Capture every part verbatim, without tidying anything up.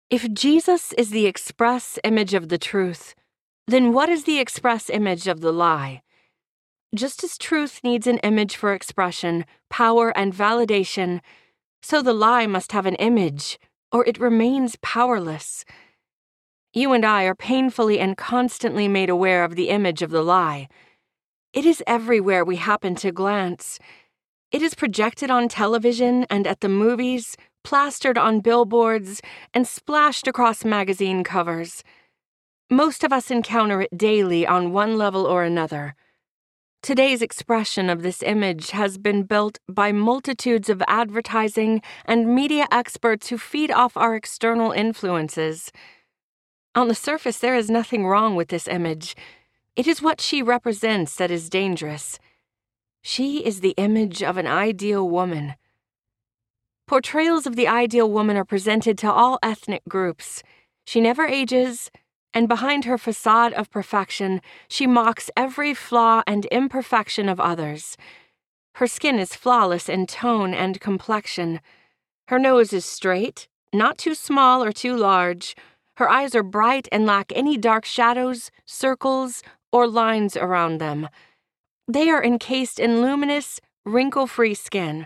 If Jesus is the express image of the truth, then what is the express image of the lie? Just as truth needs an image for expression, power, and validation, so the lie must have an image, or it remains powerless. You and I are painfully and constantly made aware of the image of the lie. It is everywhere we happen to glance. It is projected on television and at the movies, plastered on billboards, and splashed across magazine covers. Most of us encounter it daily on one level or another. Today's expression of this image has been built by multitudes of advertising and media experts who feed off our external influences. On the surface, there is nothing wrong with this image. It is what she represents that is dangerous. She is the image of an ideal woman. Portrayals of the ideal woman are presented to all ethnic groups. She never ages, and behind her facade of perfection, she mocks every flaw and imperfection of others. Her skin is flawless in tone and complexion. Her nose is straight, not too small or too large. Her eyes are bright and lack any dark shadows, circles, or lines around them. They are encased in luminous, wrinkle-free skin.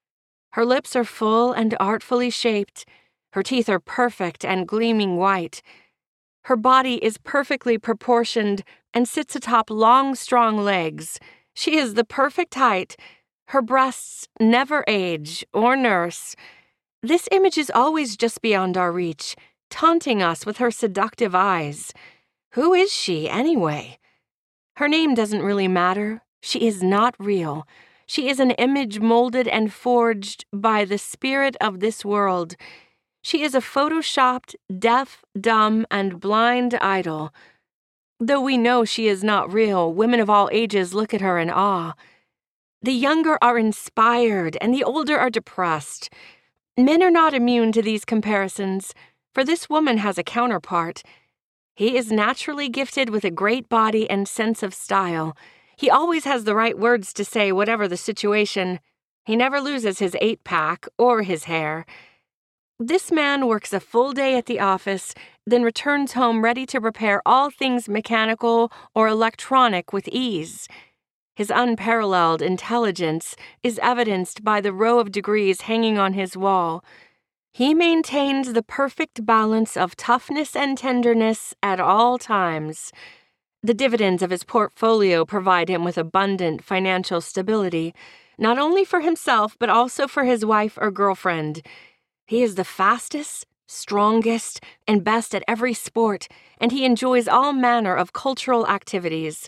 Her lips are full and artfully shaped. Her teeth are perfect and gleaming white. Her body is perfectly proportioned and sits atop long, strong legs. She is the perfect height. Her breasts never age or nurse. This image is always just beyond our reach, taunting us with her seductive eyes. Who is she, anyway? Her name doesn't really matter. She is not real. She is an image molded and forged by the spirit of this world. She is a photoshopped, deaf, dumb, and blind idol. Though we know she is not real, women of all ages look at her in awe. The younger are inspired, and the older are depressed. Men are not immune to these comparisons, for this woman has a counterpart. He is naturally gifted with a great body and sense of style. He always has the right words to say whatever the situation. He never loses his eight-pack or his hair. This man works a full day at the office, then returns home ready to repair all things mechanical or electronic with ease. His unparalleled intelligence is evidenced by the row of degrees hanging on his wall. He maintains the perfect balance of toughness and tenderness at all times. The dividends of his portfolio provide him with abundant financial stability, not only for himself but also for his wife or girlfriend. He is the fastest, strongest, and best at every sport, and he enjoys all manner of cultural activities.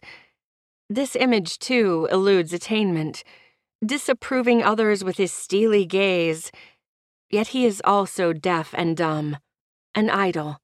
This image, too, eludes attainment, disapproving others with his steely gaze. Yet he is also deaf and dumb, an idol.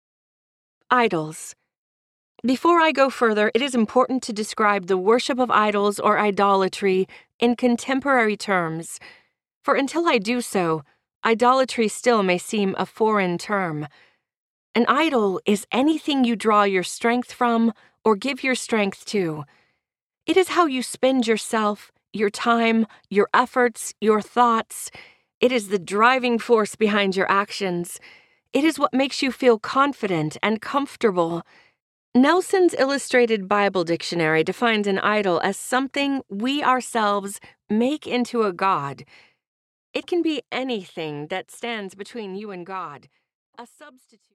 Idols. Before I go further, it is important to describe the worship of idols or idolatry in contemporary terms, for until I do so, idolatry still may seem a foreign term. An idol is anything you draw your strength from or give your strength to. It is how you spend yourself, your time, your efforts, your thoughts. It is the driving force behind your actions. It is what makes you feel confident and comfortable. Nelson's Illustrated Bible Dictionary defines an idol as something we ourselves make into a god. It can be anything that stands between you and God, a substitute.